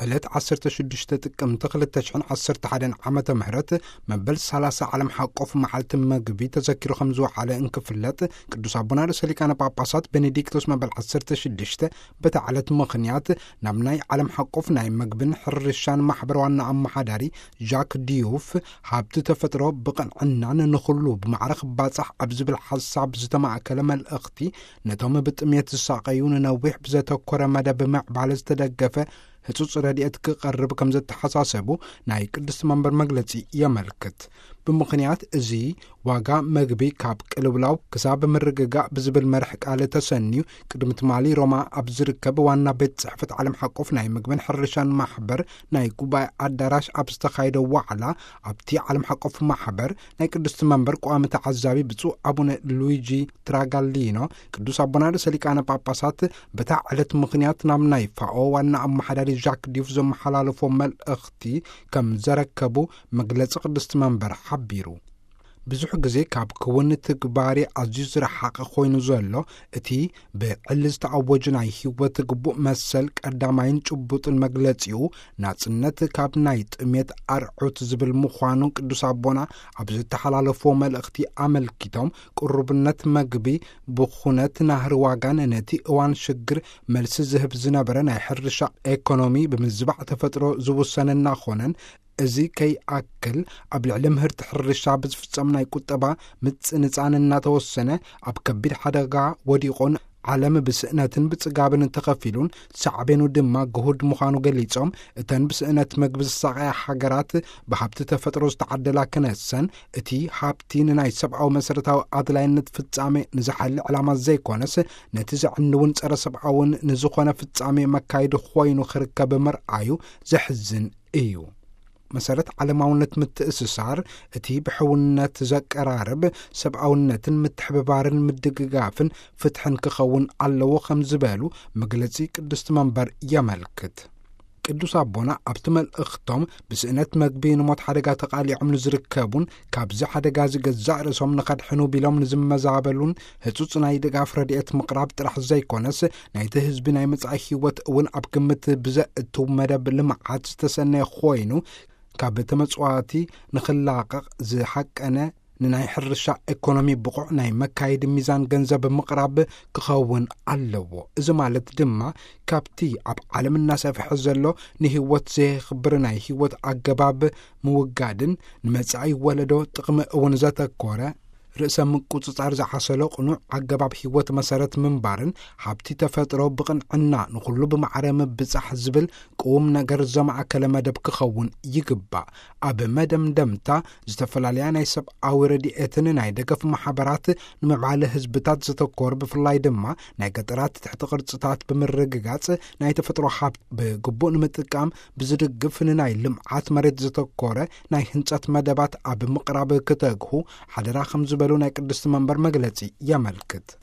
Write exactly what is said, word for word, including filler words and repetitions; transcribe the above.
ዕለት ዓሰርተ ሽዱሽተ ጥቅምቲ ክልተ ሽሕን ዓሰርተ ሓደን ዓመተ ምህረት መበል ሰላሳ ዓለም ሓቆፍ መዓልቲ መግቢ ተዘኪሩ ከም ዝወዓለ እንክፍለጥ ቅዱስ አቡነ ርእሰ ሊቃነ ጳጳሳት ቤኔዲክቶስ መበል ዓሰርተ ሽዱሽተ በቲ ዕለት ምኽንያት ናብ ናይ ዓለም ሓቆፍ ናይ መግብን ሕርሻን ማሕበር ዋና አመሓዳሪ ዣክ ዲዩፍ ሃብቲ ተፈጥሮ ብቕንዕናን ንኹሉ ብማዕረ ክባጻሕ ኣብ ዝብል ሓሳብ ዝተማእከለ መልእኽቲ ነቶም ብጥሜት ዝሳቀዩ ንነዊሕ ብዘተኮረ መደብ ምዕባለ ዝተደገፈ ህጹጽ ረድኤት ክቐርብ ከም ዝተሓሳሰቡ ናይ ቅድስት መንበር መግለጺ የመልክት። ብምኽንያት እዚ ዋጋ መግቢ ካብ ቅልውላው ክሳብ ምርግጋእ ብዝብል መርሕ ቃል ተሰንዩ ቅድሚ ትማሊ ሮማ ኣብ ዝርከብ ዋና ቤት ጽሕፈት ዓለም ሓቆፍ ናይ ምግብን ሕርሻን ማሕበር ናይ ጉባኤ ኣዳራሽ ኣብ ዝተኻየደ ዋዕላ ኣብቲ ዓለም ሓቆፍ ማሕበር ናይ ቅድስት መንበር ቋሚ ተዓዛቢ ብፁዕ አቡነ ሉዊጂ ትራጋሊኖ ቅዱስ አቡነ ርእሰ ሊቃነ ጳጳሳት በታ ዕለት ምኽንያት ናብ ናይ ፋኦ ዋና አመሓዳሪ ዣክ ዲዩፍ ዘመሓላለፎ መልእኽቲ ከም ዘረከቡ መግለጺ ቅድስት መንበር ሓቢሩ። ብዙሕ ግዜ ካብ ክውን ትግባሪ ኣዝዩ ዝረሓቐ ኮይኑ ዘሎ እቲ ብዕሊ ዝተኣወጁ ናይ ህይወት ግቡእ መሰል ቀዳማይን ጭቡጥን መግለጺኡ ናጽነት ካብ ናይ ጥሜት ኣርዑት ዝብል ምዃኑ ቅዱስ አቦና ኣብ ዝተሓላለፎ መልእኽቲ ኣመልኪቶም ቅሩብነት መግቢ ብኹነት ናህሪ ዋጋን ነቲ እዋን ሽግር መልሲ ዝህብ ዝነበረ ናይ ሕርሻ ኢኮኖሚ ብምዝባዕ ተፈጥሮ ዝውሰነና ኾነን እዚ ከይኣክል ኣብ ልዕሊ ምህርቲ ሕርሻ ብዝፍጸም ናይ ቁጠባ ምጽንጻን እናተወሰነ ኣብ ከቢድ ሓደጋ ወዲቖን ዓለም ብስእነትን ብጽጋብን ተኸፊሉን ሳዕቤኑ ድማ ግሁድ ምዃኑ ገሊጾም እተን ብስእነት መግቢ ዝሳቀያ ሃገራት ብሃብቲ ተፈጥሮ ዝተዓደላ ክነሰን እቲ ሃብቲ ንናይ ሰብኣዊ መሰረታዊ ኣድላይነት ፍጻሜ ንዝሓሊ ዕላማ ዘይኮነስ ነቲ ዘዕንውን ጸረ ሰብኣውን ንዝኾነ ፍጻሜ መካይዲ ኮይኑ ክርከብ ምርኣዩ ዘሕዝን እዩ። መሰረት ዓለማውነት ምትእስሳር እቲ ብሕውነት ዘቀራርብ ሰብኣውነትን ምትሕብባርን ምድግጋፍን ፍትሕን ክኸውን ኣለዎ ከም ዝበሉ መግለጺ ቅድስት መንበር የመልክት። ቅዱስ አቦና ኣብቲ መልእኽቶም ብስእነት መግቢ ንሞት ሓደጋ ተቃሊዖም ንዝርከቡን ካብዚ ሓደጋ ዝገዛእ ርእሶም ንኸድሕኑ ቢሎም ንዝመዛበሉን ህጹጽ ናይ ድጋፍ ረድኤት ምቕራብ ጥራሕ ዘይኮነስ ናይቲ ህዝቢ ናይ መጻኢ ህይወት እውን ኣብ ግምት ብዘእቱ መደብ ልምዓት ዝተሰነየ ኾይኑ ካብ ተመጽዋዕቲ ንኽላቐቕ ዝሓቀነ ንናይ ሕርሻ ኢኮኖሚ ብቑዕ ናይ መካይድ ሚዛን ገንዘብ ምቕራብ ክኸውን ኣለዎ። እዚ ማለት ድማ ካብቲ ኣብ ዓለም እናሰፍሐ ዘሎ ንህይወት ዘይኽብር ናይ ህይወት ኣገባብ ምውጋድን ንመጻኢ ወለዶ ጥቕሚ እውን ዘተኮረ ርእሰ ምቁጽጻር ዝሓሰሎ ቕኑዕ ኣገባብ ህይወት መሰረት ምንባርን ሃብቲ ተፈጥሮ ብቕንዕና ንኹሉ ብማዕረ ምብጻሕ ዝብል ቅውም ነገር ዘማእከለ መደብ ክኸውን ይግባእ። ኣብ መደምደምታ ዝተፈላለያ ናይ ሰብኣዊ ረድኤትን ናይ ደገፍ ማሕበራት ንምዕባለ ህዝብታት ዘተኮር ብፍላይ ድማ ናይ ገጠራት ትሕቲ ቅርጽታት ብምርግጋጽ ናይ ተፈጥሮ ሃብቲ ብግቡእ ንምጥቃም ብዝድግፍ ንናይ ልምዓት መሬት ዘተኮረ ናይ ህንጸት መደባት ኣብ ምቕራብ ክተግሁ ሓደራ ከም ዝበሉ ናይ ቅድስት መንበር መግለጺ የመልክት።